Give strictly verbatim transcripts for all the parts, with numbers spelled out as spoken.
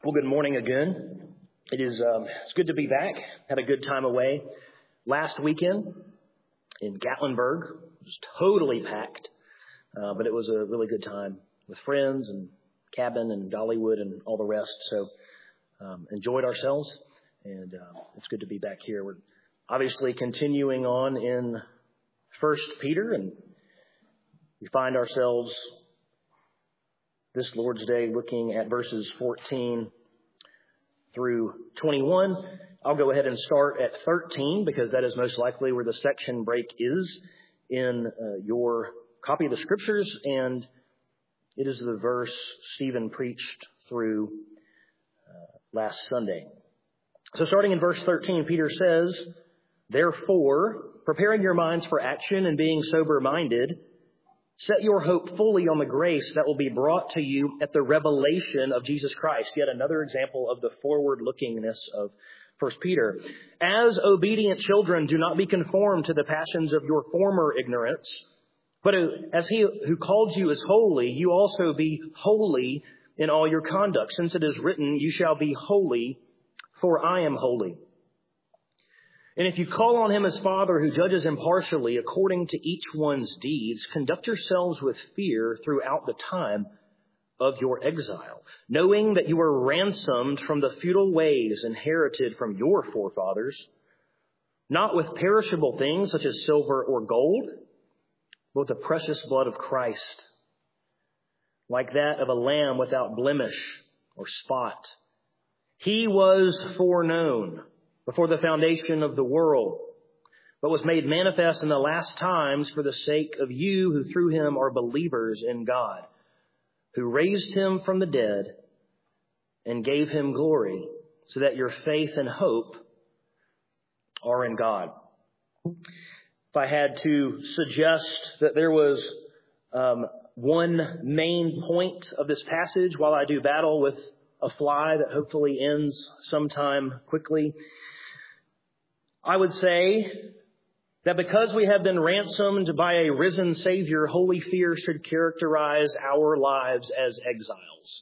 Well, good morning again. It is um, it's good to be back. Had a good time away last weekend in Gatlinburg. It was totally packed, uh, but it was a really good time with friends and cabin and Dollywood and all the rest. So um, enjoyed ourselves, and uh, it's good to be back here. We're obviously continuing on in First Peter, and we find ourselves this Lord's Day looking at verses fourteen through twenty-one. I'll go ahead and start at thirteen because that is most likely where the section break is in uh, your copy of the scriptures, and it is the verse Stephen preached through uh, last Sunday. So starting in verse thirteen, Peter says, "Therefore, preparing your minds for action and being sober-minded, set your hope fully on the grace that will be brought to you at the revelation of Jesus Christ." Yet another example of the forward-lookingness of First Peter. "As obedient children, do not be conformed to the passions of your former ignorance, but as he who called you is holy, you also be holy in all your conduct, since it is written, 'You shall be holy, for I am holy.' And if you call on him as Father who judges impartially according to each one's deeds, conduct yourselves with fear throughout the time of your exile, knowing that you were ransomed from the futile ways inherited from your forefathers, not with perishable things such as silver or gold, but with the precious blood of Christ, like that of a lamb without blemish or spot. He was foreknown before the foundation of the world, but was made manifest in the last times for the sake of you who through him are believers in God, who raised him from the dead and gave him glory, so that your faith and hope are in God." If I had to suggest that there was um, one main point of this passage while I do battle with a fly that hopefully ends sometime quickly, I would say that because we have been ransomed by a risen Savior, holy fear should characterize our lives as exiles.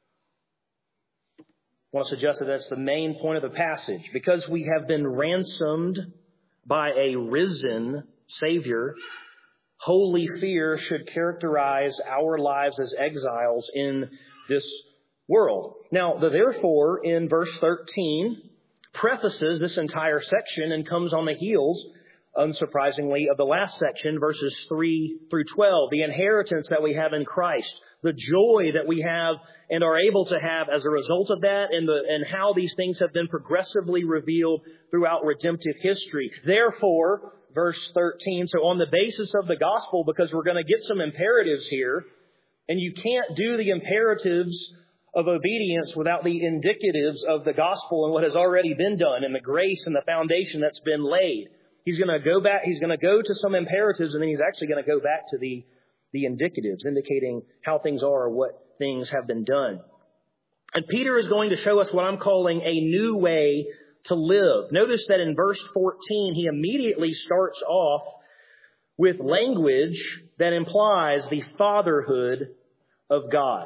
I want to suggest that that's the main point of the passage. Because we have been ransomed by a risen Savior, holy fear should characterize our lives as exiles in this world. Now, the therefore in verse thirteen prefaces this entire section and comes on the heels, unsurprisingly, of the last section, verses three through twelve, the inheritance that we have in Christ, the joy that we have and are able to have as a result of that, and the and how these things have been progressively revealed throughout redemptive history. Therefore, verse thirteen, so on the basis of the gospel, because we're going to get some imperatives here, and you can't do the imperatives of obedience without the indicatives of the gospel and what has already been done and the grace and the foundation that's been laid. He's going to go back, he's going to go to some imperatives, and then he's actually going to go back to the, the indicatives, indicating how things are, what things have been done. And Peter is going to show us what I'm calling a new way to live. Notice that in verse fourteen, he immediately starts off with language that implies the fatherhood of God.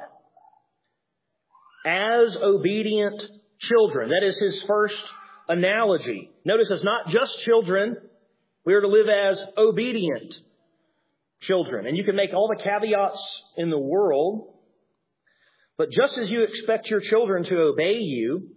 As obedient children. That is his first analogy. Notice it's not just children. We are to live as obedient children. And you can make all the caveats in the world, but just as you expect your children to obey you,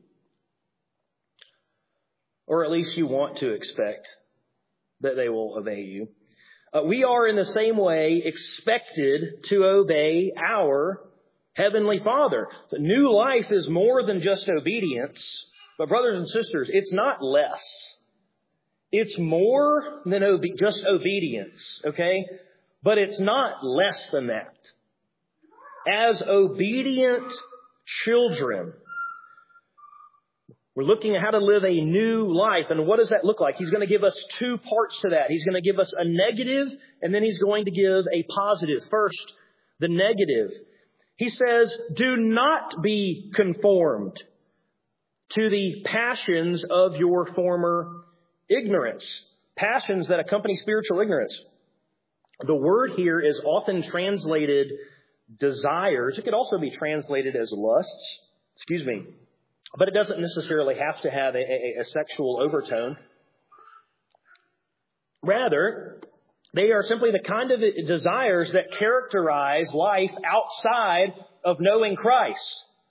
or at least you want to expect that they will obey you, uh, we are in the same way expected to obey our Heavenly Father. The new life is more than just obedience. But brothers and sisters, it's not less. It's more than obe- just obedience, okay? But it's not less than that. As obedient children, we're looking at how to live a new life. And what does that look like? He's going to give us two parts to that. He's going to give us a negative, and then he's going to give a positive. First, the negative. He says, do not be conformed to the passions of your former ignorance. Passions that accompany spiritual ignorance. The word here is often translated desires. It could also be translated as lusts. Excuse me. But it doesn't necessarily have to have a, a, a sexual overtone. Rather, they are simply the kind of desires that characterize life outside of knowing Christ.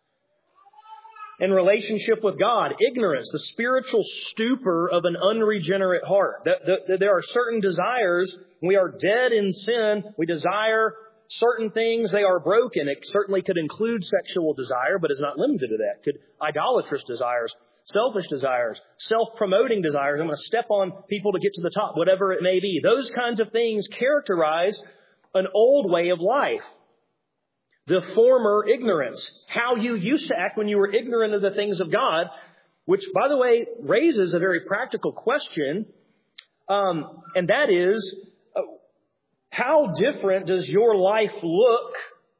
In relationship with God, ignorance, the spiritual stupor of an unregenerate heart. There are certain desires. We are dead in sin. We desire certain things. They are broken. It certainly could include sexual desire, but is not limited to that. Could idolatrous desires, selfish desires, self-promoting desires. I'm going to step on people to get to the top, whatever it may be. Those kinds of things characterize an old way of life. The former ignorance, how you used to act when you were ignorant of the things of God, which, by the way, raises a very practical question, um, and that is, uh, how different does your life look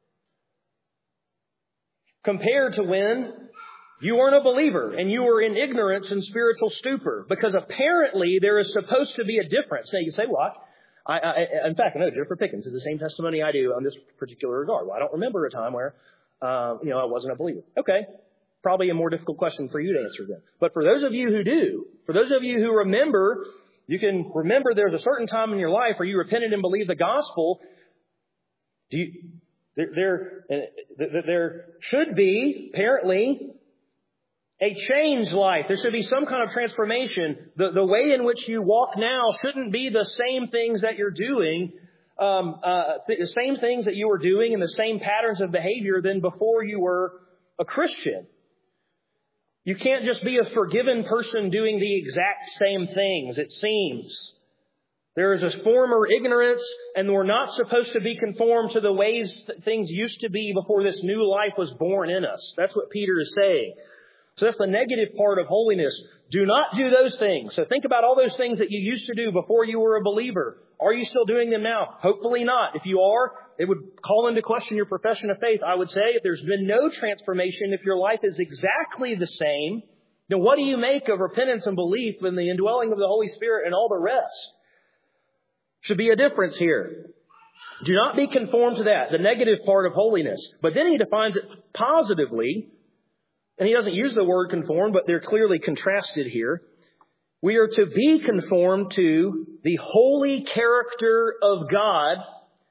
compared to when you weren't a believer and you were in ignorance and spiritual stupor? Because apparently there is supposed to be a difference. Now you can say, what? I, I, in fact, I know Jennifer Pickens is the same testimony I do on this particular regard. Well, I don't remember a time where, uh, you know, I wasn't a believer. Okay. Probably a more difficult question for you to answer then. But for those of you who do, for those of you who remember, you can remember there's a certain time in your life where you repented and believed the gospel. Do you, there, there, there should be, apparently, a changed life. There should be some kind of transformation. The, the way in which you walk now shouldn't be the same things that you're doing, um, uh, th- the same things that you were doing and the same patterns of behavior than before you were a Christian. You can't just be a forgiven person doing the exact same things, it seems. There is a former ignorance, and we're not supposed to be conformed to the ways that things used to be before this new life was born in us. That's what Peter is saying. So that's the negative part of holiness. Do not do those things. So think about all those things that you used to do before you were a believer. Are you still doing them now? Hopefully not. If you are, it would call into question your profession of faith. I would say if there's been no transformation, if your life is exactly the same, then what do you make of repentance and belief and the indwelling of the Holy Spirit and all the rest? Should be a difference here. Do not be conformed to that, the negative part of holiness. But then he defines it positively. And he doesn't use the word conform, but they're clearly contrasted here. We are to be conformed to the holy character of God,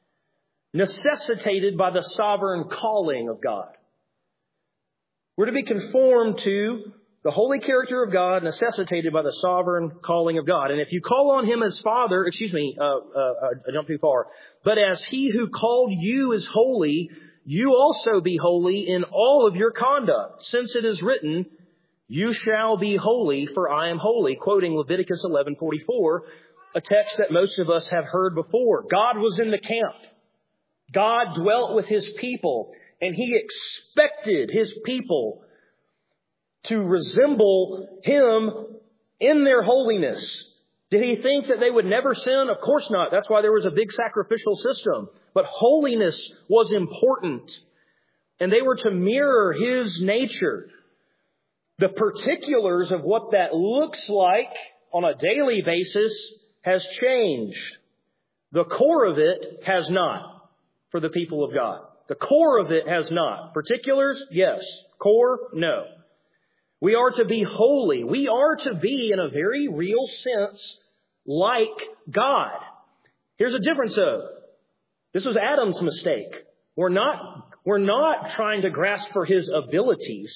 necessitated by the sovereign calling of God. We're to be conformed to the holy character of God, necessitated by the sovereign calling of God. And if you call on Him as Father, excuse me, uh, uh, I jumped too far. But as He who called you is holy, you also be holy in all of your conduct, since it is written, you shall be holy, for I am holy, quoting Leviticus eleven forty-four, a text that most of us have heard before. God was in the camp. God dwelt with His people, and He expected His people to resemble Him in their holiness. Did He think that they would never sin? Of course not. That's why there was a big sacrificial system. But holiness was important. And they were to mirror His nature. The particulars of what that looks like on a daily basis has changed. The core of it has not for the people of God. The core of it has not. Particulars? Yes. Core? No. We are to be holy. We are to be, in a very real sense, like God. Here's a difference though. This was Adam's mistake. We're not, we're not trying to grasp for his abilities.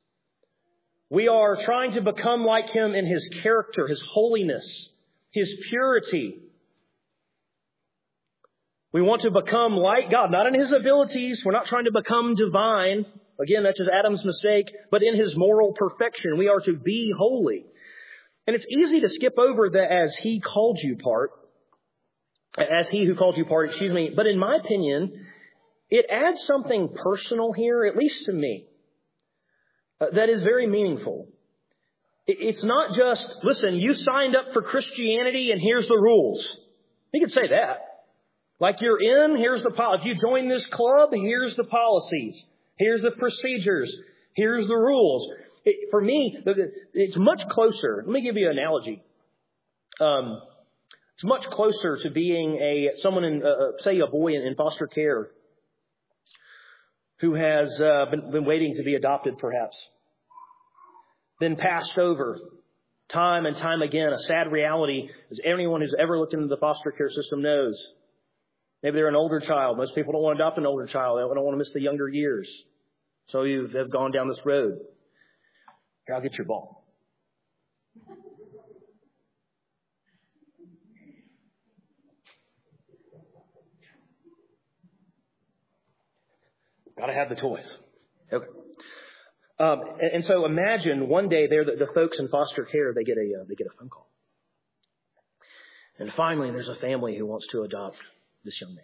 We are trying to become like Him in His character, His holiness, His purity. We want to become like God, not in His abilities. We're not trying to become divine. Again, that's just Adam's mistake, but in His moral perfection. We are to be holy. And it's easy to skip over the as He called you part, as He who called you part, excuse me. But in my opinion, it adds something personal here, at least to me, uh, that is very meaningful. It, it's not just, listen, you signed up for Christianity and here's the rules. You could say that. Like you're in, here's the policy. If you join this club, here's the policies. Here's the procedures. Here's the rules. It, for me, it's much closer. Let me give you an analogy. Um, it's much closer to being a someone in, uh, say, a boy in, in foster care who has uh, been, been waiting to be adopted, perhaps. been passed over time and time again. A sad reality, as anyone who's ever looked into the foster care system knows. Maybe they're an older child. Most people don't want to adopt an older child. They don't want to miss the younger years. So you have gone down this road. Here, I'll get your ball. Got to have the toys. Okay. Um, and, and so imagine one day there, the, the folks in foster care, they get a uh, they get a phone call, and finally there's a family who wants to adopt this young man.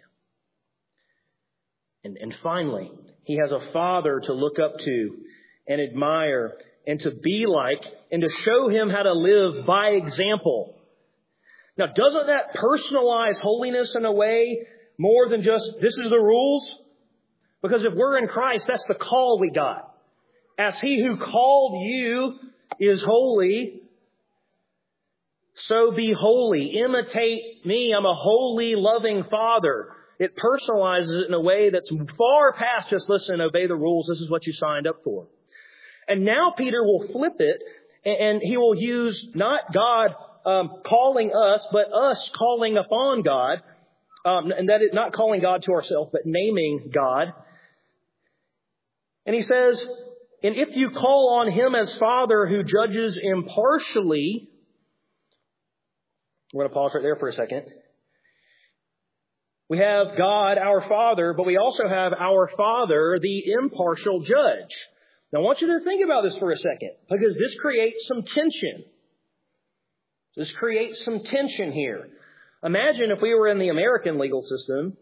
And, and finally, he has a father to look up to and admire and to be like and to show him how to live by example. Now, doesn't that personalize holiness in a way more than just, this is the rules? Because if we're in Christ, that's the call we got. As he who called you is holy, so be holy. Imitate me. I'm a holy, loving Father. It personalizes it in a way that's far past just, listen, obey the rules. This is what you signed up for. And now Peter will flip it, and he will use not God um, calling us, but us calling upon God. Um, and that is not calling God to ourselves, but naming God. And he says, and if you call on him as Father who judges impartially, we're going to pause right there for a second. We have God, our Father, but we also have our Father, the impartial judge. Now, I want you to think about this for a second, because this creates some tension. This creates some tension here. Imagine if we were in the American legal system.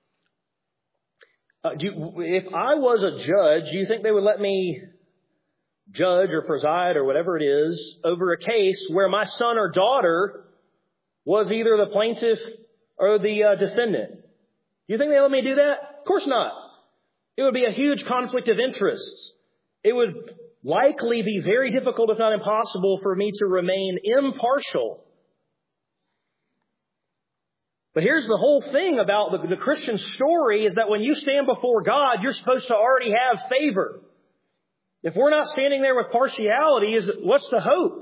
Uh, do you, if I was a judge, do you think they would let me judge or preside or whatever it is over a case where my son or daughter was either the plaintiff or the uh, defendant? Do you think they let me do that? Of course not. It would be a huge conflict of interests. It would likely be very difficult, if not impossible, for me to remain impartial. But here's the whole thing about the, the Christian story is that when you stand before God, you're supposed to already have favor. If we're not standing there with partiality, is what's the hope?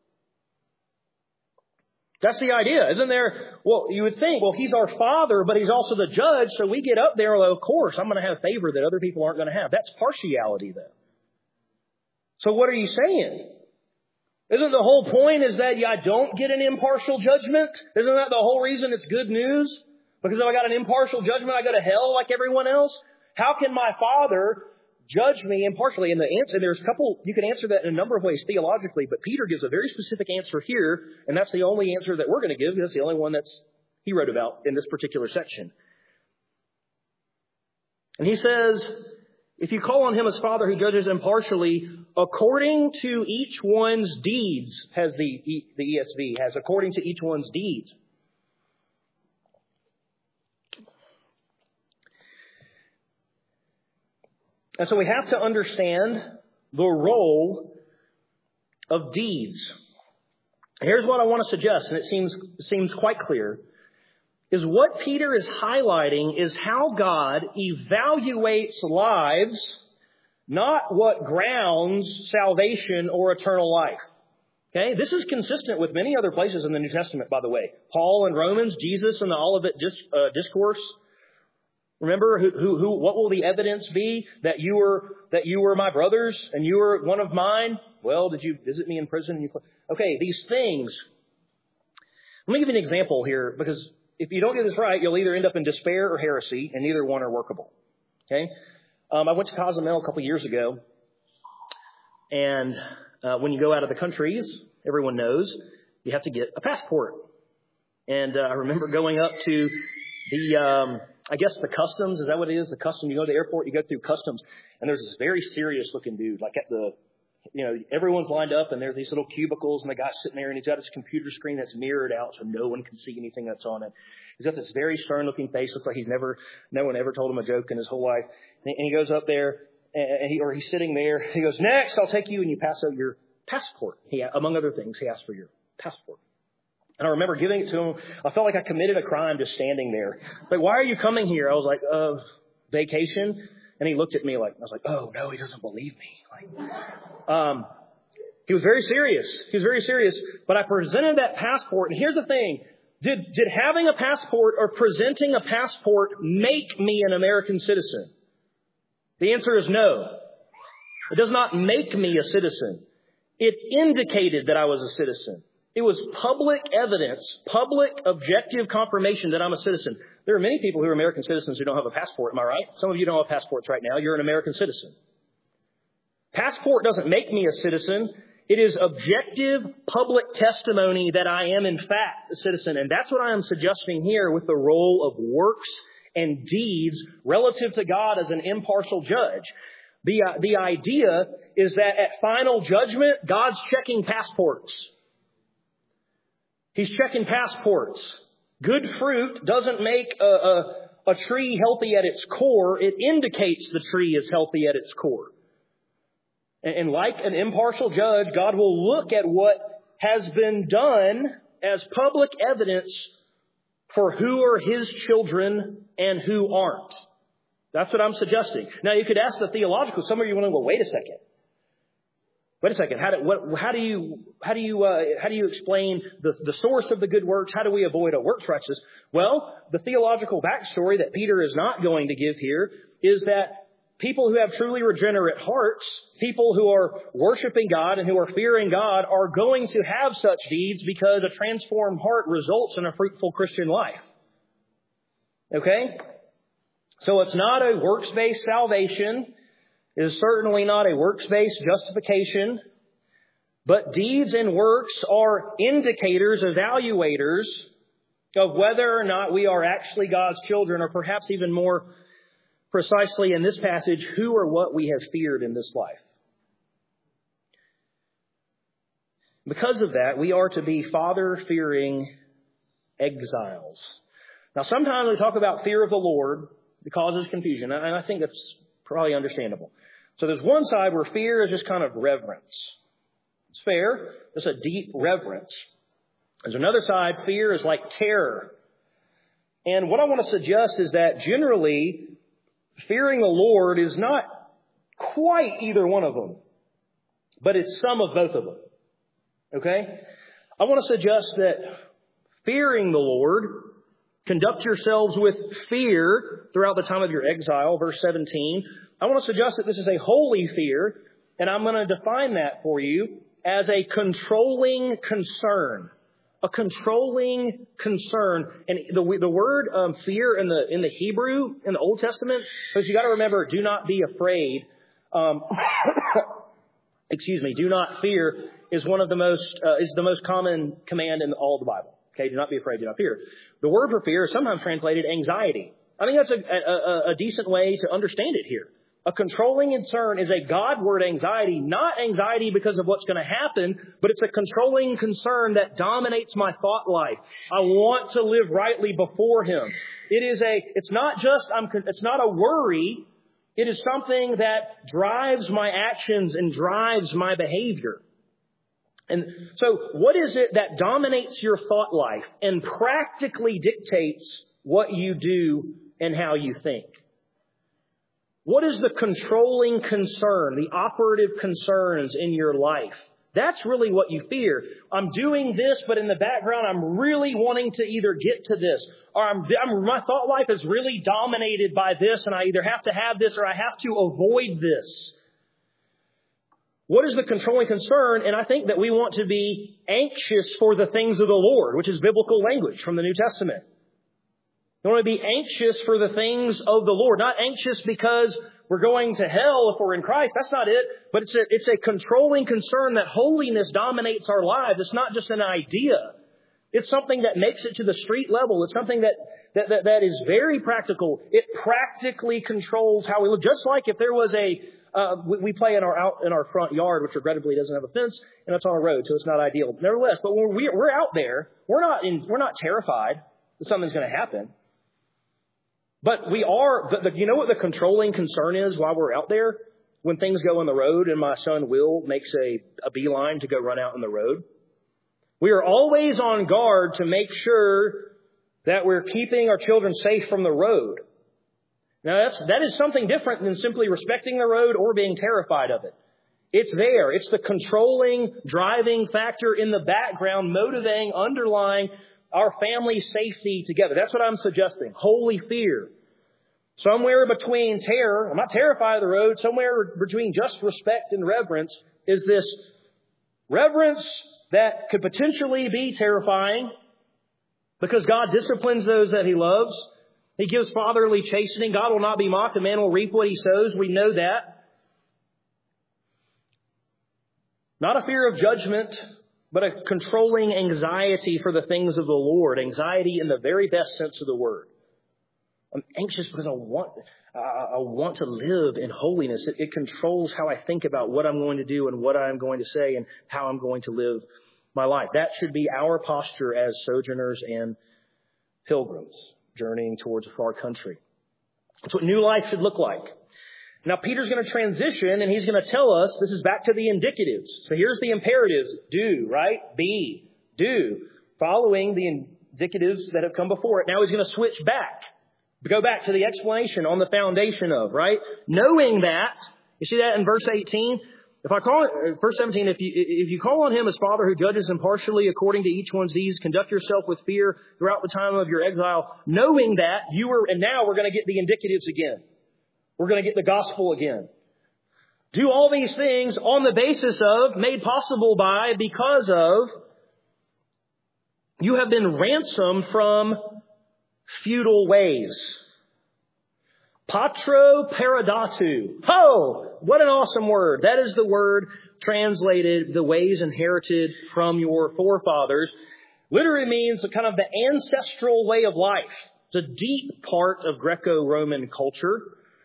That's the idea, isn't there? Well, you would think, well, he's our Father, but he's also the judge, so we get up there, well, of course, I'm going to have favor that other people aren't going to have. That's partiality, though. So what are you saying? Isn't the whole point is that I don't get an impartial judgment? Isn't that the whole reason it's good news? Because if I got an impartial judgment, I go to hell like everyone else? How can my Father judge me impartially? And the answer, there's a couple, you can answer that in a number of ways theologically, but Peter gives a very specific answer here, and that's the only answer that we're going to give, because it's the only one that's he wrote about in this particular section. And he says, if you call on him as Father who judges impartially, according to each one's deeds, has the, the E S V, has according to each one's deeds. And so we have to understand the role of deeds. Here's what I want to suggest, and it seems, seems quite clear, is what Peter is highlighting is how God evaluates lives, not what grounds salvation or eternal life. Okay, this is consistent with many other places in the New Testament, by the way. Paul in Romans, Jesus in the Olivet uh, Discourse. Remember, who, who, who, what will the evidence be that you were that you were my brothers and you were one of mine? Well, did you visit me in prison? You, okay, these things. Let me give you an example here, because if you don't get this right, you'll either end up in despair or heresy, and neither one are workable. Okay, um, I went to Cozumel a couple years ago, and uh, when you go out of the countries, everyone knows you have to get a passport. And uh, I remember going up to the. Um, I guess the customs, is that what it is? The customs, you go to the airport, you go through customs, and there's this very serious looking dude, like at the, you know, everyone's lined up and there's these little cubicles and the guy's sitting there and he's got his computer screen that's mirrored out so no one can see anything that's on it. He's got this very stern looking face, looks like he's never, no one ever told him a joke in his whole life. And he goes up there and he, or he's sitting there, he goes, next, I'll take you, and you pass out your passport. He, among other things, he asks for your passport. And I remember giving it to him. I felt like I committed a crime just standing there. Like, why are you coming here? I was like, uh, vacation. And he looked at me like, I was like, oh, no, he doesn't believe me. Like, um, He was very serious. He was very serious. But I presented that passport. And here's the thing. Did, did having a passport or presenting a passport make me an American citizen? The answer is no. It does not make me a citizen. It indicated that I was a citizen. It was public evidence, public objective confirmation that I'm a citizen. There are many people who are American citizens who don't have a passport. Am I right? Some of you don't have passports right now. You're an American citizen. Passport doesn't make me a citizen. It is objective public testimony that I am in fact a citizen. And that's what I am suggesting here with the role of works and deeds relative to God as an impartial judge. The, uh, the idea is that at final judgment, God's checking passports. He's checking passports. Good fruit doesn't make a, a, a tree healthy at its core. It indicates the tree is healthy at its core. And, and like an impartial judge, God will look at what has been done as public evidence for who are His children and who aren't. That's what I'm suggesting. Now, you could ask the theological. Some of you want to go, wait a second. Wait a second. How do, what, how do you how do you uh, how do you explain the, the source of the good works? How do we avoid a works righteousness? Well, the theological backstory that Peter is not going to give here is that people who have truly regenerate hearts, people who are worshiping God and who are fearing God, are going to have such deeds because a transformed heart results in a fruitful Christian life. Okay? So it's not a works-based salvation. It is certainly not a works-based justification. But deeds and works are indicators, evaluators of whether or not we are actually God's children, or perhaps even more precisely in this passage, who or what we have feared in this life. Because of that, we are to be Father-fearing exiles. Now, sometimes we talk about fear of the Lord. It causes confusion, and I think that's probably understandable. So there's one side where fear is just kind of reverence. It's fair. It's a deep reverence. There's another side, fear is like terror. And what I want to suggest is that generally, fearing the Lord is not quite either one of them, but it's some of both of them. Okay? I want to suggest that fearing the Lord, conduct yourselves with fear throughout the time of your exile, verse seventeen. I want to suggest that this is a holy fear, and I'm going to define that for you as a controlling concern. A controlling concern. And the, the word um, fear in the in the Hebrew, in the Old Testament, because you got to remember, do not be afraid. Um, excuse me, do not fear is one of the most, uh, is the most common command in all the Bible. Okay, do not be afraid, do not fear. The word for fear is sometimes translated anxiety. I think that's a, a, a decent way to understand it here. A controlling concern is a Godward anxiety, not anxiety because of what's going to happen, but it's a controlling concern that dominates my thought life. I want to live rightly before Him. It is a, it's not just, I'm, it's not a worry. It is something that drives my actions and drives my behavior. And so what is it that dominates your thought life and practically dictates what you do and how you think? What is the controlling concern, the operative concerns in your life? That's really what you fear. I'm doing this, but in the background, I'm really wanting to either get to this, or I'm, I'm, my thought life is really dominated by this, and I either have to have this or I have to avoid this. What is the controlling concern? And I think that we want to be anxious for the things of the Lord, which is biblical language from the New Testament. We want to be anxious for the things of the Lord. Not anxious because we're going to hell if we're in Christ. That's not it. But it's a, it's a controlling concern that holiness dominates our lives. It's not just an idea. It's something that makes it to the street level. It's something that, that, that, that is very practical. It practically controls how we live. Just like if there was a, uh, we, we play in our out in our front yard, which regrettably doesn't have a fence, and it's on a road, so it's not ideal. Nevertheless, but when we're, we're out there, we're not in, we're not terrified that something's going to happen. But we are, but the, you know what the controlling concern is while we're out there? When things go on the road and my son Will makes a, a beeline to go run out on the road. We are always on guard to make sure that we're keeping our children safe from the road. Now that's, that is something different than simply respecting the road or being terrified of it. It's there. It's the controlling, driving factor in the background, motivating, underlying our family safety together. That's what I'm suggesting. Holy fear. Somewhere between terror, I'm not terrified of the road, somewhere between just respect and reverence is this reverence that could potentially be terrifying because God disciplines those that He loves. He gives fatherly chastening. God will not be mocked. A man will reap what he sows. We know that. Not a fear of judgment, but a controlling anxiety for the things of the Lord. Anxiety in the very best sense of the word. I'm anxious because I want, uh, I want to live in holiness. It, it controls how I think about what I'm going to do and what I'm going to say and how I'm going to live my life. That should be our posture as sojourners and pilgrims journeying towards a far country. That's what new life should look like. Now, Peter's going to transition and he's going to tell us, this is back to the indicatives. So here's the imperatives. Do, right? Be, do. Following the indicatives that have come before it. Now he's going to switch back. Go back to the explanation on the foundation of, right? Knowing that, you see that in verse eighteen? If I call it, verse seventeen, if you, if you call on Him as Father who judges impartially according to each one's deeds, conduct yourself with fear throughout the time of your exile, knowing that you were, and now we're going to get the indicatives again. We're going to get the gospel again. Do all these things on the basis of, made possible by, because of, you have been ransomed from feudal ways. Patro paradatu. Ho! What an awesome word. That is the word translated, the ways inherited from your forefathers. Literally means a kind of the ancestral way of life. It's a deep part of Greco-Roman culture.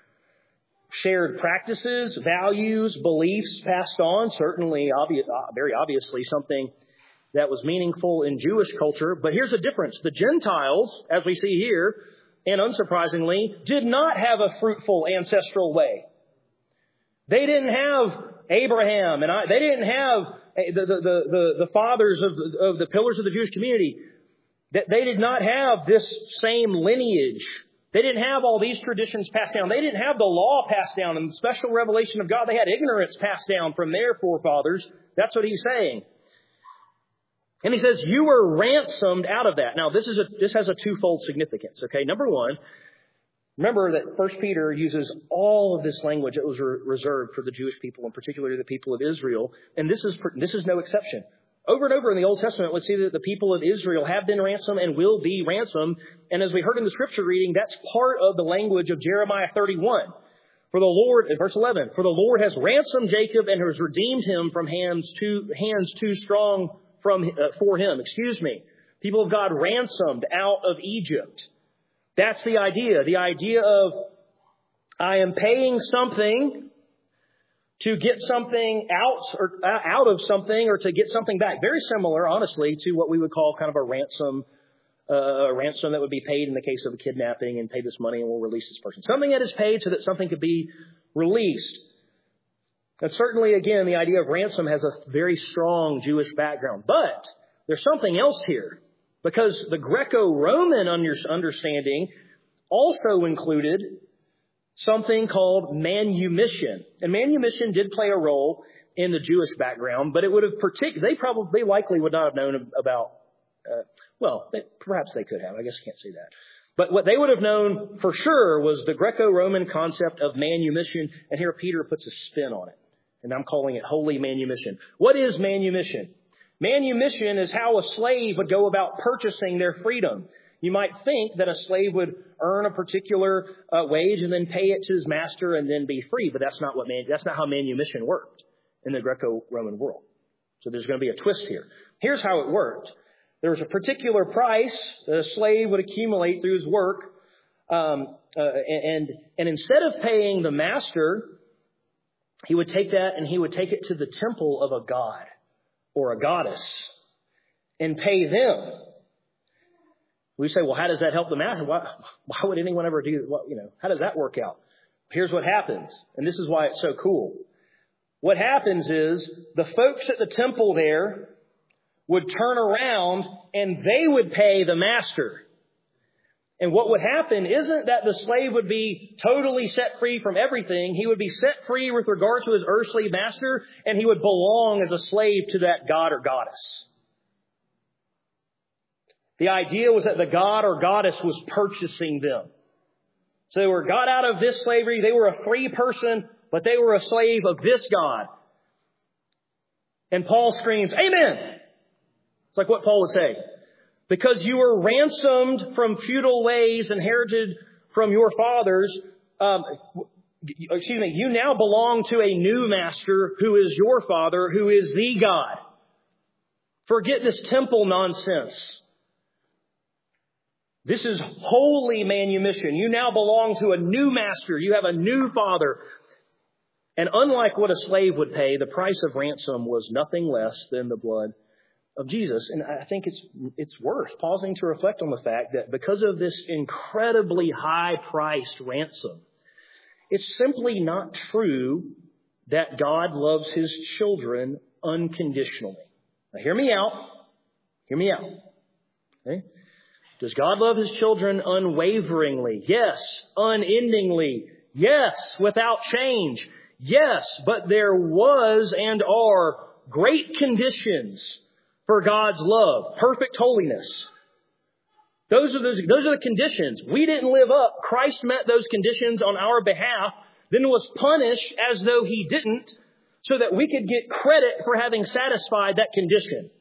Shared practices, values, beliefs passed on. Certainly, obvious, very obviously, something that was meaningful in Jewish culture. But here's the difference. The Gentiles, as we see here, and unsurprisingly, did not have a fruitful ancestral way. They didn't have Abraham, and I, they didn't have the, the, the, the fathers of the, of the pillars of the Jewish community. They did not have this same lineage. They didn't have all these traditions passed down. They didn't have the law passed down and the special revelation of God. They had ignorance passed down from their forefathers. That's what he's saying. And he says, you were ransomed out of that. Now, this is a, this has a twofold significance. Okay. Number one, remember that First Peter uses all of this language that was re- reserved for the Jewish people, and particularly the people of Israel. And this is, this is no exception. Over and over in the Old Testament, we see that the people of Israel have been ransomed and will be ransomed. And as we heard in the scripture reading, that's part of the language of Jeremiah thirty-one. For the Lord, in verse eleven, for the Lord has ransomed Jacob and has redeemed him from hands too, hands too strong from, uh, for him. Excuse me. People of God ransomed out of Egypt. That's the idea. The idea of, I am paying something to get something out or uh, out of something, or to get something back. Very similar, honestly, to what we would call kind of a ransom, uh, a ransom that would be paid in the case of a kidnapping, and pay this money and we'll release this person. Something that is paid so that something could be released. And certainly, again, the idea of ransom has a very strong Jewish background. But there's something else here, because the Greco-Roman understanding also included something called manumission. And manumission did play a role in the Jewish background, but it would have partic- they probably, they likely would not have known about, uh, well, they, perhaps they could have. I guess I can't say that. But what they would have known for sure was the Greco-Roman concept of manumission. And here Peter puts a spin on it. And I'm calling it holy manumission. What is manumission? Manumission is how a slave would go about purchasing their freedom. You might think that a slave would earn a particular uh, wage and then pay it to his master and then be free. But that's not what man, that's not how manumission worked in the Greco-Roman world. So there's going to be a twist here. Here's how it worked. There was a particular price that a slave would accumulate through his work. Um, uh, and, and instead of paying the master, he would take that and he would take it to the temple of a god or a goddess and pay them. We say, well, how does that help the master? Why, why would anyone ever do what? You know, how does that work out? Here's what happens. And this is why it's so cool. What happens is the folks at the temple there would turn around and they would pay the master. And what would happen isn't that the slave would be totally set free from everything. He would be set free with regard to his earthly master, and he would belong as a slave to that god or goddess. The idea was that the god or goddess was purchasing them. So they were got out of this slavery. They were a free person, but they were a slave of this God. And Paul screams, Amen! It's like what Paul would say. Because you were ransomed from feudal ways inherited from your fathers, um, excuse me, you now belong to a new master who is your father, who is the God. Forget this temple nonsense. This is holy manumission. You now belong to a new master. You have a new father. And unlike what a slave would pay, the price of ransom was nothing less than the blood of Jesus. And I think it's it's worth pausing to reflect on the fact that because of this incredibly high-priced ransom, it's simply not true that God loves His children unconditionally. Now hear me out. Hear me out. Okay? Does God love His children unwaveringly? Yes. Unendingly? Yes. Without change? Yes. But there was and are great conditions for God's love. Perfect holiness. Those are, those, those are the conditions. We didn't live up. Christ met those conditions on our behalf, then was punished as though He didn't, so that we could get credit for having satisfied that condition.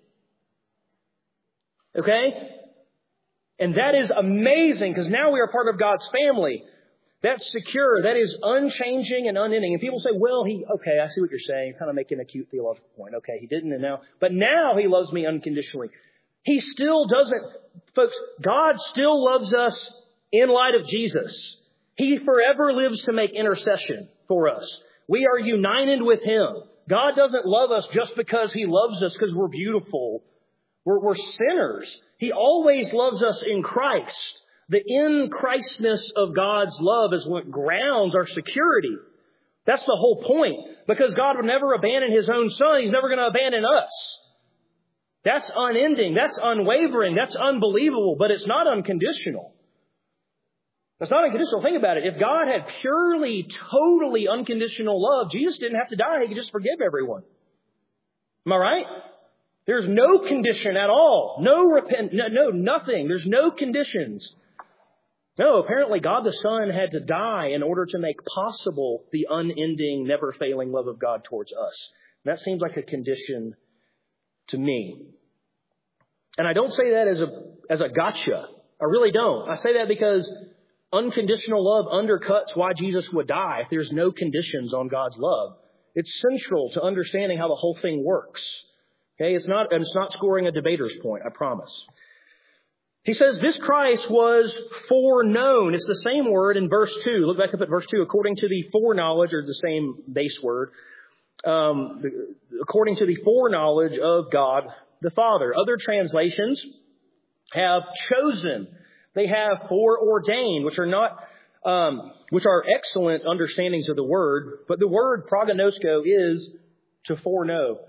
Okay? And that is amazing, because now we are part of God's family. That's secure. That is unchanging and unending. And people say, well, he, okay, I see what you're saying. You're kind of making a cute theological point. Okay, He didn't and now, but now He loves me unconditionally. He still doesn't, folks, God still loves us in light of Jesus. He forever lives to make intercession for us. We are united with Him. God doesn't love us just because He loves us because we're beautiful. We're, we're sinners. He always loves us in Christ. The in Christness of God's love is what grounds our security. That's the whole point. Because God would never abandon His own Son, He's never going to abandon us. That's unending. That's unwavering. That's unbelievable. But it's not unconditional. It's not unconditional. Think about it. If God had purely, totally unconditional love, Jesus didn't have to die. He could just forgive everyone. Am I right? There's no condition at all. No repent. No, no, nothing. There's no conditions. No, apparently God the Son had to die in order to make possible the unending, never-failing love of God towards us. And that seems like a condition to me. And I don't say that as a as a gotcha. I really don't. I say that because unconditional love undercuts why Jesus would die if there's no conditions on God's love. It's central to understanding how the whole thing works. Okay, it's not it's not scoring a debater's point, I promise. He says this Christ was foreknown. It's the same word in verse two. Look back up at verse two. According to the foreknowledge, or the same base word, um, according to the foreknowledge of God the Father. Other translations have chosen. They have foreordained, which are not, um, which are excellent understandings of the word. But the word prognosko is to foreknow.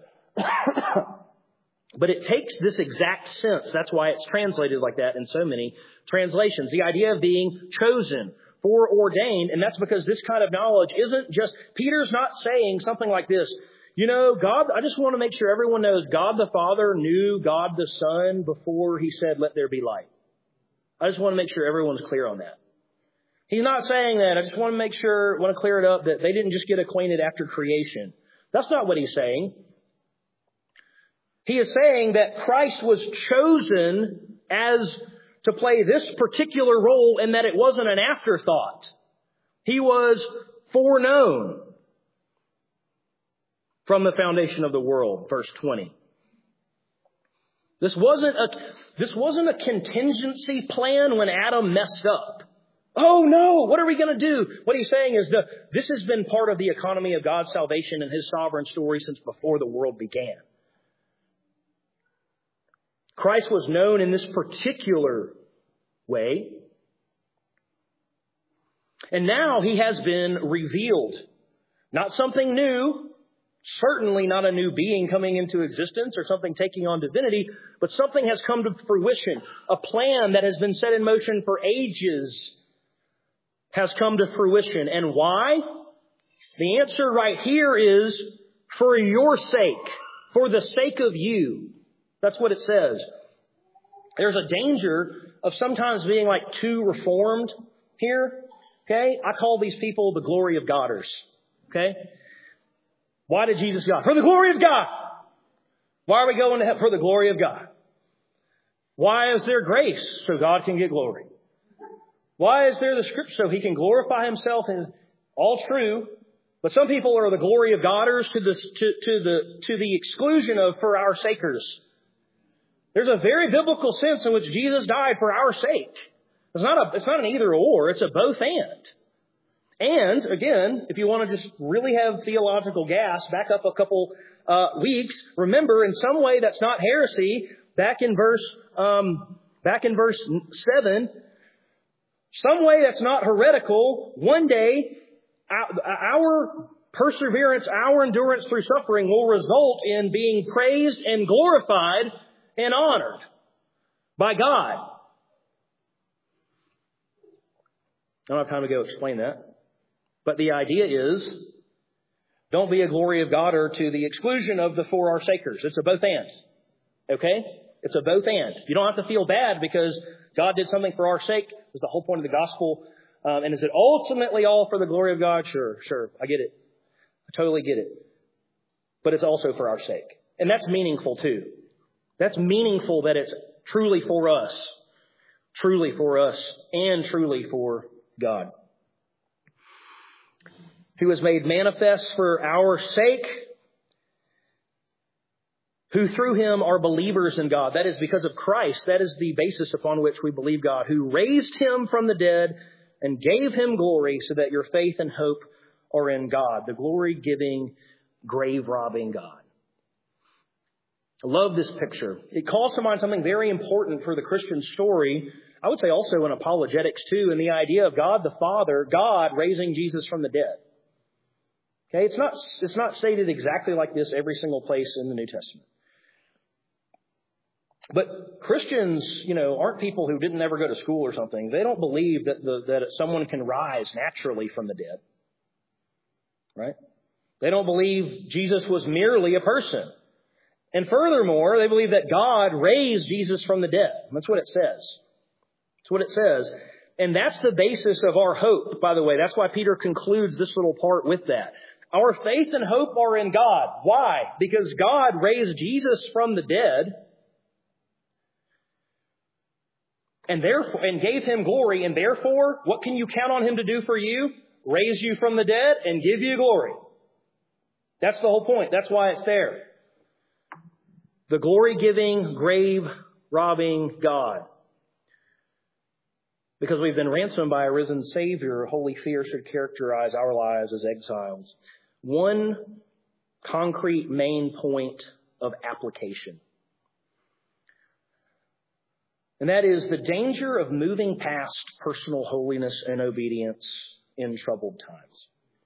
But it takes this exact sense. That's why it's translated like that in so many translations. The idea of being chosen, foreordained, and that's because this kind of knowledge isn't just, Peter's not saying something like this. You know, God, I just want to make sure everyone knows God the Father knew God the Son before He said, let there be light. I just want to make sure everyone's clear on that. He's not saying that. I just want to make sure, want to clear it up that they didn't just get acquainted after creation. That's not what He's saying. He is saying that Christ was chosen as to play this particular role and that it wasn't an afterthought. He was foreknown from the foundation of the world, verse twenty. This wasn't a, this wasn't a contingency plan when Adam messed up. Oh no, what are we going to do? What he's saying is that this has been part of the economy of God's salvation and His sovereign story since before the world began. Christ was known in this particular way. And now He has been revealed. Not something new, Certainly not a new being coming into existence or something taking on divinity, but something has come to fruition. A plan that has been set in motion for ages has come to fruition. And why? The answer right here is for your sake, for the sake of you. That's what it says. There's a danger of sometimes being like too reformed here. Okay? I call these people the glory of Goders. Okay? Why did Jesus die? For the glory of God. Why are we going to heaven? For the glory of God. Why is there grace? So God can get glory. Why is there the Scripture? So He can glorify Himself, and all true. But some people are the glory of Goders to the to, to the to the exclusion of for our sakers. There's a very biblical sense in which Jesus died for our sake. It's not a it's not an either or. It's a both and. And, again, if you want to just really have theological gas, back up a couple uh, weeks, remember, in some way that's not heresy, back in verse um, back in verse seven, some way that's not heretical, one day our perseverance, our endurance through suffering will result in being praised and glorified and honored by God. I don't have time to go explain that. But the idea is, don't be a glory of God or to the exclusion of the for our sakers. It's a both and. Okay? It's a both and. You don't have to feel bad because God did something for our sake. It's the whole point of the gospel. Um, and is it ultimately all for the glory of God? Sure, sure. I get it. I totally get it. But it's also for our sake. And that's meaningful too. That's meaningful that it's truly for us. Truly for us and truly for God. Who was made manifest for our sake, who through Him are believers in God. That is because of Christ. That is the basis upon which we believe God, who raised Him from the dead and gave Him glory so that your faith and hope are in God, the glory-giving, grave-robbing God. I love this picture. It calls to mind something very important for the Christian story. I would say also in apologetics too, in the idea of God the Father, God raising Jesus from the dead. Okay, it's not, it's not stated exactly like this every single place in the New Testament. But Christians, you know, aren't people who didn't ever go to school or something. They don't believe that the, that someone can rise naturally from the dead. Right? They don't believe Jesus was merely a person. And furthermore, they believe that God raised Jesus from the dead. That's what it says. That's what it says. And that's the basis of our hope, by the way. That's why Peter concludes this little part with that. Our faith and hope are in God. Why? Because God raised Jesus from the dead and therefore and gave Him glory. And therefore, what can you count on Him to do for you? Raise you from the dead and give you glory. That's the whole point. That's why it's there. The glory-giving, grave-robbing God. Because we've been ransomed by a risen Savior, holy fear should characterize our lives as exiles. One concrete main point of application. And that is the danger of moving past personal holiness and obedience in troubled times.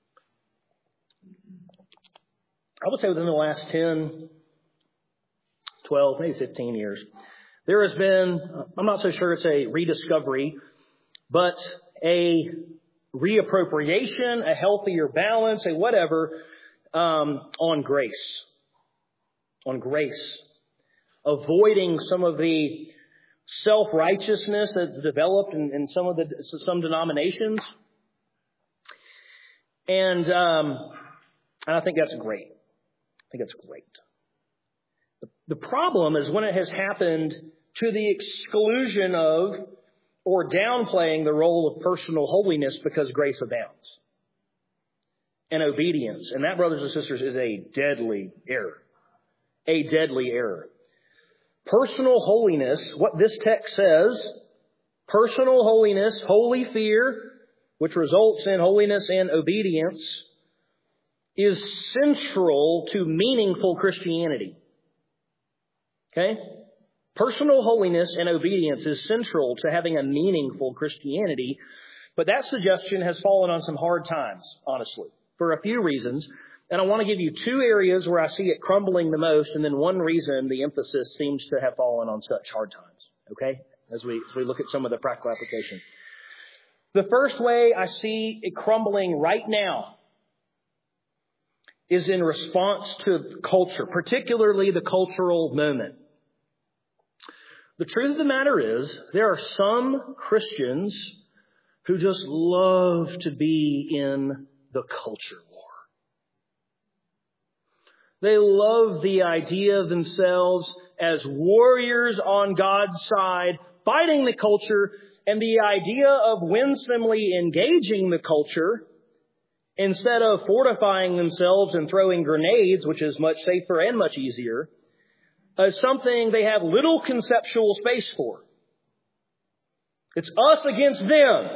I would say within the last ten, twelve, maybe fifteen years, there has been, I'm not so sure it's a rediscovery, but a reappropriation, a healthier balance, a whatever, um, on grace. On grace. Avoiding some of the self-righteousness that's developed in, in some of the some denominations. And, um, and I think that's great. I think that's great. The, the problem is when it has happened to the exclusion of or downplaying the role of personal holiness because grace abounds. And obedience. And that, brothers and sisters, is a deadly error. A deadly error. Personal holiness, what this text says, personal holiness, holy fear, which results in holiness and obedience, is central to meaningful Christianity. Okay? Personal holiness and obedience is central to having a meaningful Christianity, but that suggestion has fallen on some hard times, honestly, for a few reasons. And I want to give you two areas where I see it crumbling the most, and then one reason the emphasis seems to have fallen on such hard times. Okay? As we, as we look at some of the practical application. The first way I see it crumbling right now is in response to culture, particularly the cultural moment. The truth of the matter is, there are some Christians who just love to be in the culture war. They love the idea of themselves as warriors on God's side, fighting the culture, and the idea of winsomely engaging the culture instead of fortifying themselves and throwing grenades, which is much safer and much easier, is something they have little conceptual space for. It's us against them.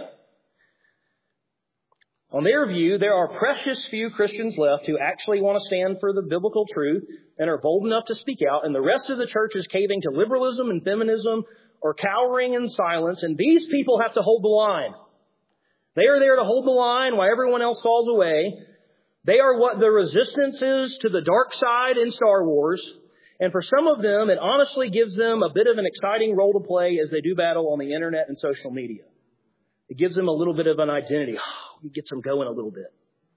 On their view, there are precious few Christians left who actually want to stand for the biblical truth and are bold enough to speak out, and the rest of the church is caving to liberalism and feminism or cowering in silence, and these people have to hold the line. They are there to hold the line while everyone else falls away. They are what the resistance is to the dark side in Star Wars, and for some of them, it honestly gives them a bit of an exciting role to play as they do battle on the internet and social media. It gives them a little bit of an identity. It gets them going a little bit.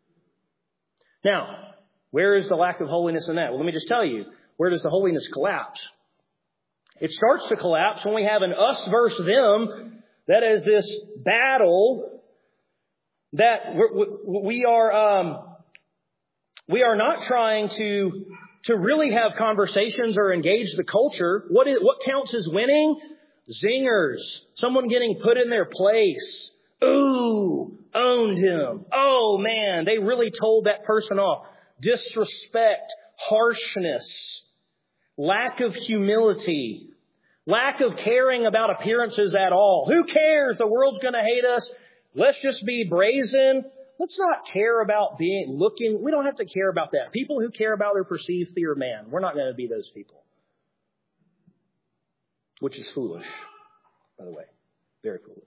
Now, where is the lack of holiness in that? Well, let me just tell you, where does the holiness collapse? It starts to collapse when we have an us versus them. That is this battle that we're, we are um, we are not trying to to really have conversations or engage the culture. What is what counts as winning? Zingers. Someone getting put in their place. Ooh, owned him. Oh man, they really told that person off. Disrespect, harshness, lack of humility, lack of caring about appearances at all. Who cares? The world's going to hate us. Let's just be brazen. Let's not care about being looking. We don't have to care about that. People who care about their perceived fear of man, we're not going to be those people. Which is foolish, by the way. Very foolish.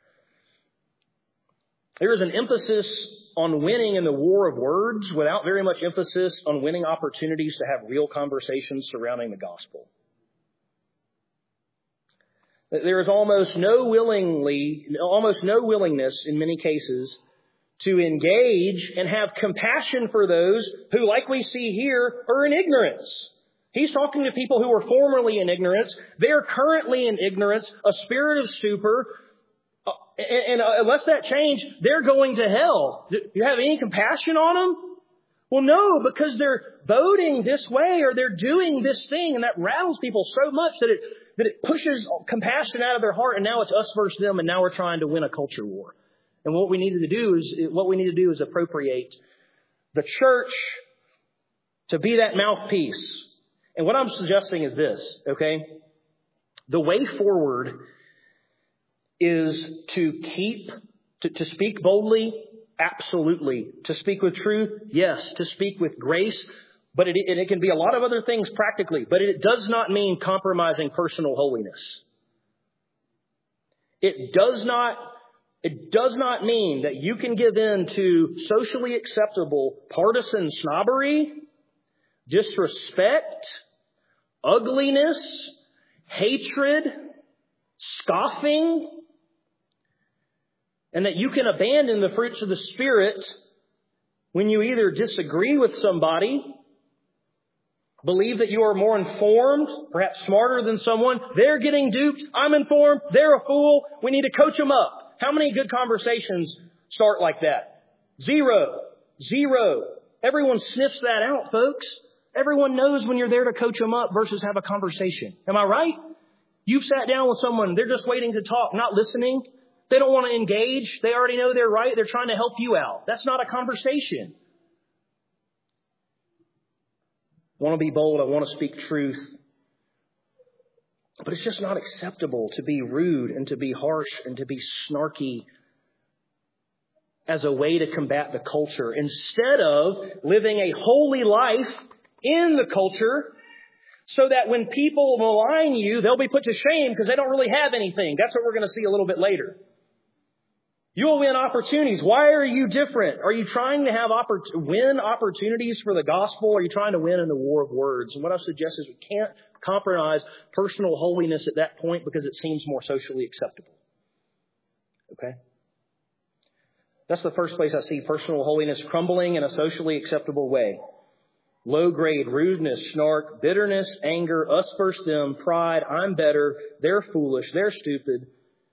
There is an emphasis on winning in the war of words without very much emphasis on winning opportunities to have real conversations surrounding the gospel. There is almost no willingly, almost no willingness in many cases to engage and have compassion for those who, like we see here, are in ignorance. He's talking to people who were formerly in ignorance. They're currently in ignorance, a spirit of stupor. Uh, and, and uh, unless that change, they're going to hell. Do you have any compassion on them? Well, no, because they're voting this way or they're doing this thing, and that rattles people so much that it that it pushes compassion out of their heart, and now it's us versus them, and now we're trying to win a culture war. And what we need to do is what we need to do is appropriate the church to be that mouthpiece. And what I'm suggesting is this, okay? The way forward is to keep, to, to speak boldly, absolutely. To speak with truth, yes. To speak with grace, but it, and it can be a lot of other things practically, but it does not mean compromising personal holiness. It does not, it does not mean that you can give in to socially acceptable partisan snobbery, disrespect, ugliness, hatred, scoffing, and that you can abandon the fruits of the Spirit when you either disagree with somebody, believe that you are more informed, perhaps smarter than someone. They're getting duped. I'm informed. They're a fool. We need to coach them up. How many good conversations start like that? Zero. Zero. Everyone sniffs that out, folks. Everyone knows when you're there to coach them up versus have a conversation. Am I right? You've sat down with someone. They're just waiting to talk, not listening. They don't want to engage. They already know they're right. They're trying to help you out. That's not a conversation. I want to be bold. I want to speak truth. But it's just not acceptable to be rude and to be harsh and to be snarky as a way to combat the culture, instead of living a holy life in the culture so that when people malign you, they'll be put to shame because they don't really have anything. That's what we're going to see a little bit later. You will win opportunities. Why are you different? Are you trying to have oppor- win opportunities for the gospel? Or are you trying to win in the war of words? And what I suggest is we can't compromise personal holiness at that point because it seems more socially acceptable. Okay? That's the first place I see personal holiness crumbling in a socially acceptable way. Low grade, rudeness, snark, bitterness, anger, us versus them, pride, I'm better, they're foolish, they're stupid.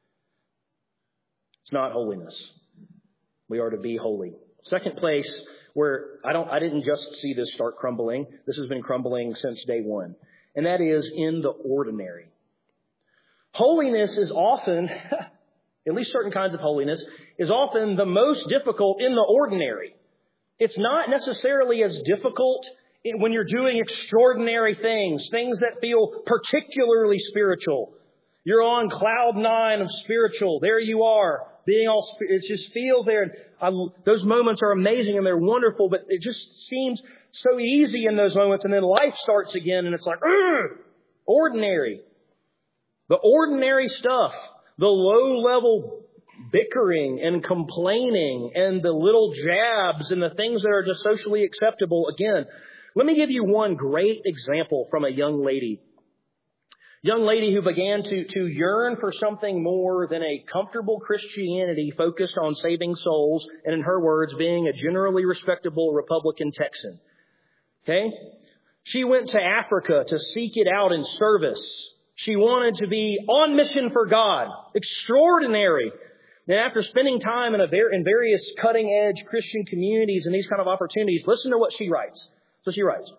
It's not holiness. We are to be holy. Second place where I don't, I didn't just see this start crumbling. This has been crumbling since day one. And that is in the ordinary. Holiness is often, at least certain kinds of holiness, is often the most difficult in the ordinary. It's not necessarily as difficult when you're doing extraordinary things, things that feel particularly spiritual. You're on cloud nine of spiritual. There you are, being all, it just feels there. And I, those moments are amazing and they're wonderful, but it just seems so easy in those moments. And then life starts again and it's like, ugh, ordinary. The ordinary stuff, the low level bickering and complaining and the little jabs and the things that are just socially acceptable. Again, let me give you one great example from a young lady. Young lady who began to, to yearn for something more than a comfortable Christianity focused on saving souls, and in her words, being a generally respectable Republican Texan. Okay? She went to Africa to seek it out in service. She wanted to be on mission for God. Extraordinary. And after spending time in, a ver- in various cutting-edge Christian communities and these kind of opportunities, listen to what she writes. So she writes,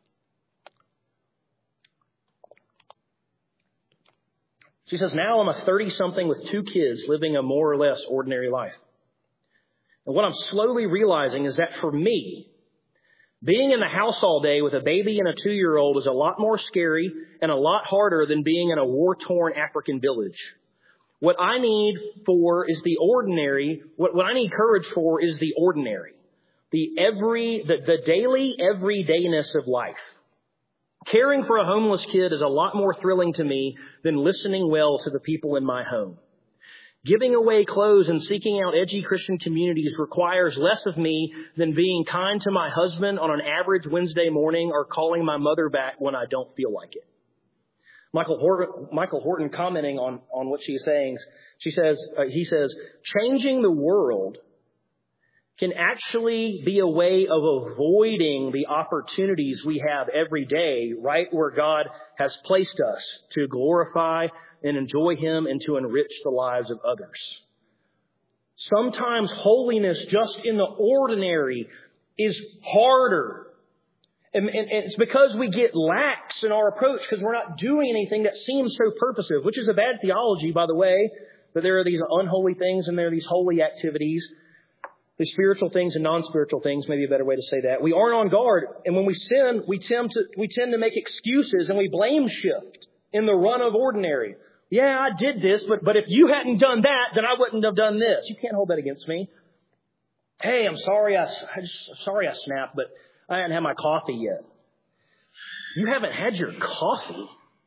she says, now I'm a thirty-something with two kids living a more or less ordinary life. And what I'm slowly realizing is that for me, being in the house all day with a baby and a two-year-old is a lot more scary and a lot harder than being in a war-torn African village. What I need for is the ordinary. What, what I need courage for is the ordinary. The every, the, the daily everydayness of life. Caring for a homeless kid is a lot more thrilling to me than listening well to the people in my home. Giving away clothes and seeking out edgy Christian communities requires less of me than being kind to my husband on an average Wednesday morning or calling my mother back when I don't feel like it. Michael Horton, Michael Horton commenting on, on what she's saying, she says, uh, he says, changing the world can actually be a way of avoiding the opportunities we have every day right where God has placed us to glorify and enjoy Him and to enrich the lives of others. Sometimes holiness just in the ordinary is harder. And, and, and it's because we get lax in our approach because we're not doing anything that seems so purposive, which is a bad theology, by the way, that there are these unholy things and there are these holy activities. The spiritual things and non-spiritual things, maybe a better way to say that. We aren't on guard. And when we sin, we tend to, we tend to make excuses and we blame shift in the run of ordinary. Yeah, I did this, but, but if you hadn't done that, then I wouldn't have done this. You can't hold that against me. Hey, I'm sorry I, I just, sorry I snapped, but I hadn't had my coffee yet. You haven't had your coffee?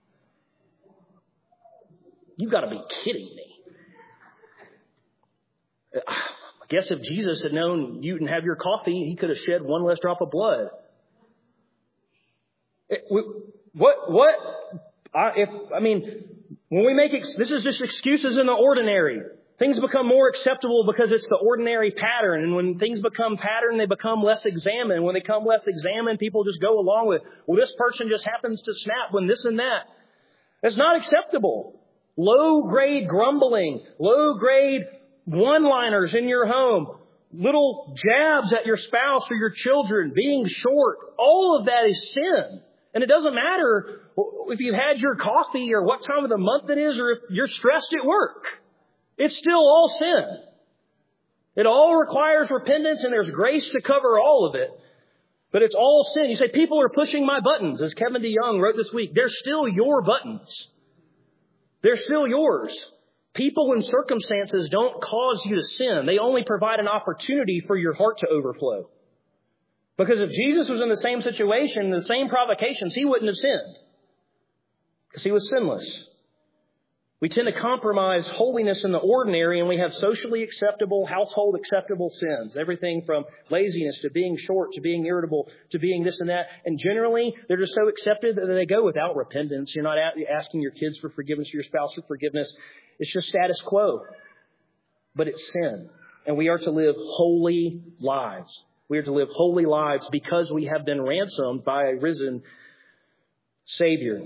You've got to be kidding me. I guess if Jesus had known you didn't have your coffee, He could have shed one less drop of blood. It, what, what, I, if, I mean, when we make, ex, this is just excuses in the ordinary. Things become more acceptable because it's the ordinary pattern. And when things become pattern, they become less examined. When they become less examined, people just go along with, well, this person just happens to snap when this and that. That's not acceptable. Low grade grumbling, low grade one-liners in your home, little jabs at your spouse or your children, being short, all of that is sin. And it doesn't matter if you've had your coffee or what time of the month it is or if you're stressed at work. It's still all sin. It all requires repentance and there's grace to cover all of it. But it's all sin. You say, people are pushing my buttons, as Kevin DeYoung wrote this week. They're still your buttons. They're still yours. People and circumstances don't cause you to sin. They only provide an opportunity for your heart to overflow. Because if Jesus was in the same situation, the same provocations, He wouldn't have sinned. Because He was sinless. We tend to compromise holiness in the ordinary, and we have socially acceptable, household acceptable sins. Everything from laziness to being short to being irritable to being this and that. And generally, they're just so accepted that they go without repentance. You're not asking your kids for forgiveness, your spouse for forgiveness. It's just status quo. But it's sin. And we are to live holy lives. We are to live holy lives because we have been ransomed by a risen Savior.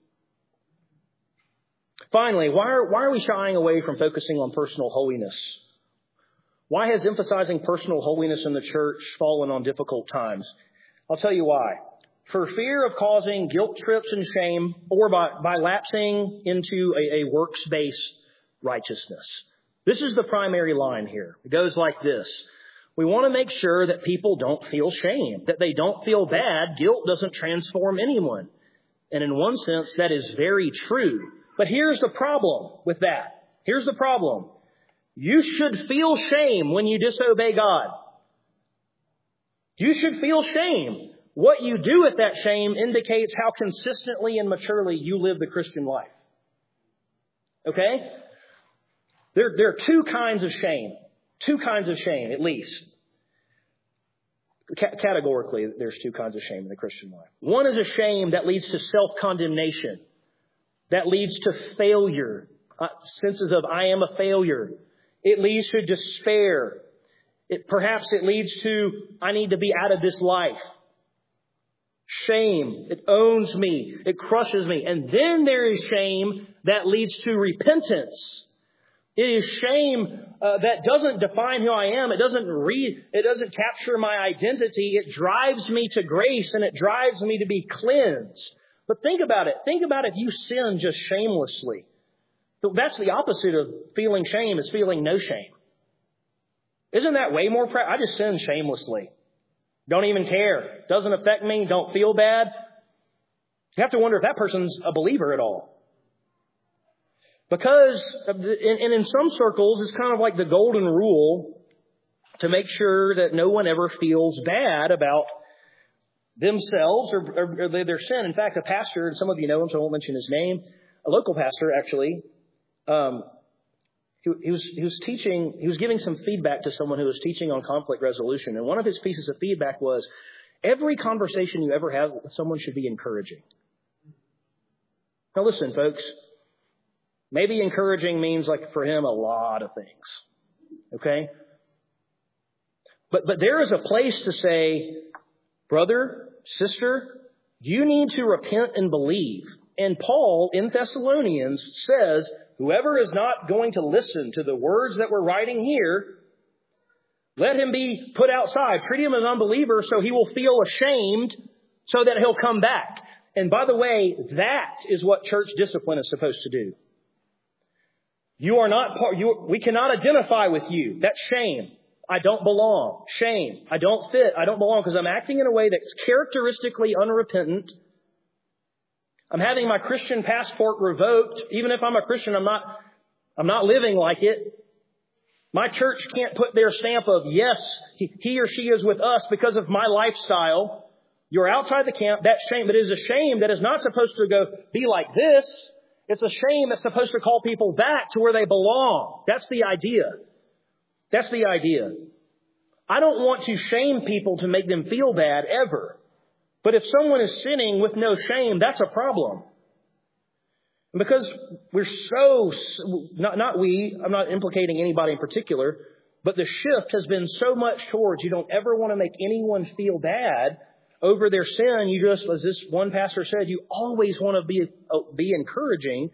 Finally, why are, why are we shying away from focusing on personal holiness? Why has emphasizing personal holiness in the church fallen on difficult times? I'll tell you why. For fear of causing guilt trips and shame, or by, by lapsing into a, a works-based righteousness. This is the primary line here. It goes like this. We want to make sure that people don't feel shame, that they don't feel bad. Guilt doesn't transform anyone. And in one sense, that is very true. But here's the problem with that. Here's the problem. You should feel shame when you disobey God. You should feel shame. What you do with that shame indicates how consistently and maturely you live the Christian life. Okay? There, there are two kinds of shame. Two kinds of shame, at least. C- categorically, there's two kinds of shame in the Christian life. One is a shame that leads to self-condemnation. That leads to failure, uh, senses of I am a failure. It leads to despair. It, perhaps it leads to I need to be out of this life. Shame. It owns me. It crushes me. And then there is shame that leads to repentance. It is shame uh, that doesn't define who I am. It doesn't read. It doesn't capture my identity. It drives me to grace and it drives me to be cleansed. But think about it. Think about if you sin just shamelessly. That's the opposite of feeling shame, is feeling no shame. Isn't that way more practical? I just sin shamelessly. Don't even care. Doesn't affect me. Don't feel bad. You have to wonder if that person's a believer at all. Because, and in some circles, it's kind of like the golden rule to make sure that no one ever feels bad about themselves or, or, or their sin. In fact, a pastor, and some of you know him, so I won't mention his name, a local pastor actually, um, he, he was he was teaching, he was giving some feedback to someone who was teaching on conflict resolution. And one of his pieces of feedback was, every conversation you ever have with someone should be encouraging. Now listen, folks, maybe encouraging means, like for him, a lot of things. Okay? But but there is a place to say, brother, sister, you need to repent and believe. And Paul in Thessalonians says, whoever is not going to listen to the words that we're writing here, let him be put outside. Treat him as an unbeliever so he will feel ashamed so that he'll come back. And by the way, that is what church discipline is supposed to do. You are not part, you, we cannot identify with you. That's shame. I don't belong. Shame. I don't fit. I don't belong because I'm acting in a way that's characteristically unrepentant. I'm having my Christian passport revoked. Even if I'm a Christian, I'm not, I'm not living like it. My church can't put their stamp of, yes, he, he or she is with us because of my lifestyle. You're outside the camp. That's shame. But it is a shame that is not supposed to go be like this. It's a shame that's supposed to call people back to where they belong. That's the idea. That's the idea. I don't want to shame people to make them feel bad ever. But if someone is sinning with no shame, that's a problem. And because we're so, not, not we, I'm not implicating anybody in particular, but the shift has been so much towards you don't ever want to make anyone feel bad over their sin. You just, as this one pastor said, you always want to be, be encouraging.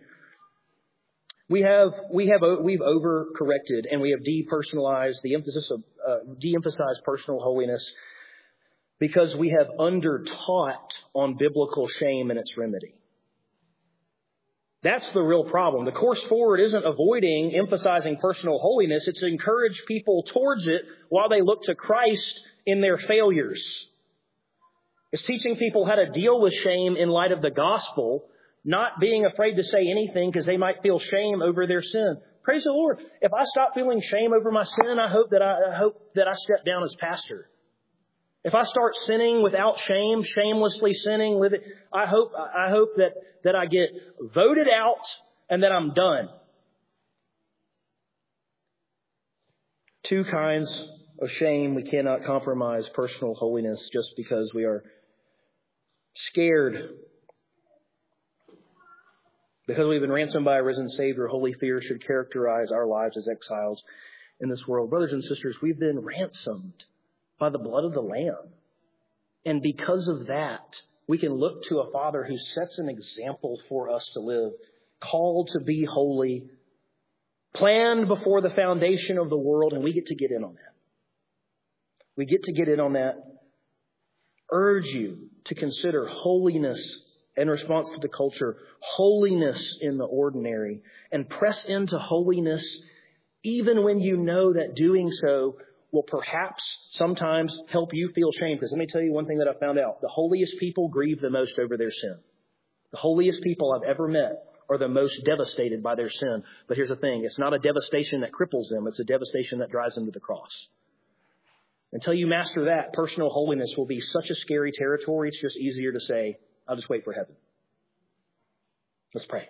We have, we have, we've overcorrected and we have depersonalized the emphasis of, uh, de-emphasized personal holiness because we have undertaught on biblical shame and its remedy. That's the real problem. The course forward isn't avoiding emphasizing personal holiness. It's to encourage people towards it while they look to Christ in their failures. It's teaching people how to deal with shame in light of the gospel, not being afraid to say anything because they might feel shame over their sin. Praise the Lord. If I stop feeling shame over my sin, I hope that I, I hope that I step down as pastor. If I start sinning without shame, shamelessly sinning, live it, I hope I hope that, that I get voted out and then I'm done. Two kinds of shame. We cannot compromise personal holiness just because we are scared. Because we've been ransomed by a risen Savior, holy fear should characterize our lives as exiles in this world. Brothers and sisters, we've been ransomed by the blood of the Lamb. And because of that, we can look to a Father who sets an example for us to live, called to be holy, planned before the foundation of the world, and we get to get in on that. We get to get in on that. Urge you to consider holiness in response to the culture, holiness in the ordinary, and press into holiness even when you know that doing so will perhaps sometimes help you feel shame. Because let me tell you one thing that I found out. The holiest people grieve the most over their sin. The holiest people I've ever met are the most devastated by their sin. But here's the thing. It's not a devastation that cripples them. It's a devastation that drives them to the cross. Until you master that, personal holiness will be such a scary territory. It's just easier to say, I'll just wait for heaven. Let's pray.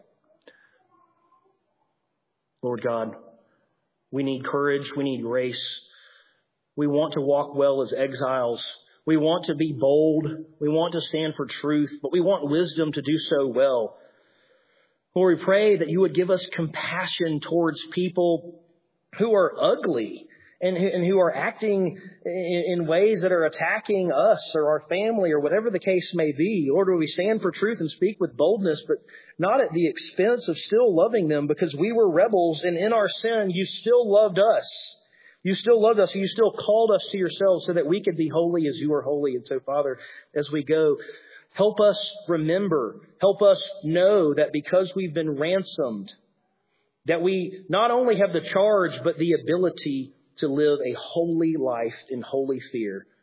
Lord God, we need courage. We need grace. We want to walk well as exiles. We want to be bold. We want to stand for truth, but we want wisdom to do so well. Lord, we pray that you would give us compassion towards people who are ugly and who, and who are acting in, in ways that are attacking us or our family or whatever the case may be. Lord, we stand for truth and speak with boldness, but not at the expense of still loving them, because we were rebels, and in our sin, you still loved us. You still loved us. You still called us to yourselves so that we could be holy as you are holy. And so, Father, as we go, help us remember, help us know that because we've been ransomed, that we not only have the charge, but the ability to live a holy life in holy fear.